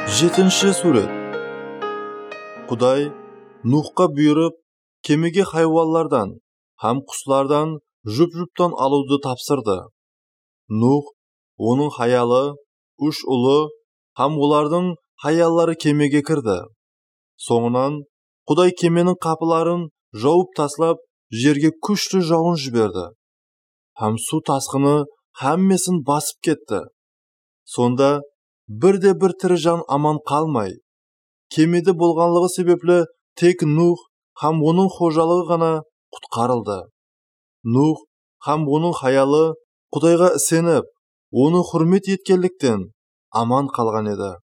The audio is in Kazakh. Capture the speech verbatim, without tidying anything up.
жетінші сурет. Құдай Нухқа бұйырып, кемеге хайуанлардан һәм құслардан жұп-жұптан алуды тапсырды. Нух, оның хаялы, үш ұлы һәм олардың хаяллары кемеге кірді. Соңынан Құдай кеменің қапыларын жауып таслап, жерге күшті жауын жіберді. Һәм су тасқыны һәммесін басып кетті. Сонда бірде-бір тірі жан аман қалмай, кемеде болғанлығы себеплі тек Нух һәм оның қожалығы ғана құтқарылды. Нух һәм оның хаялы Құдайға сеніп, оны құрмет еткенліктен аман қалған еді.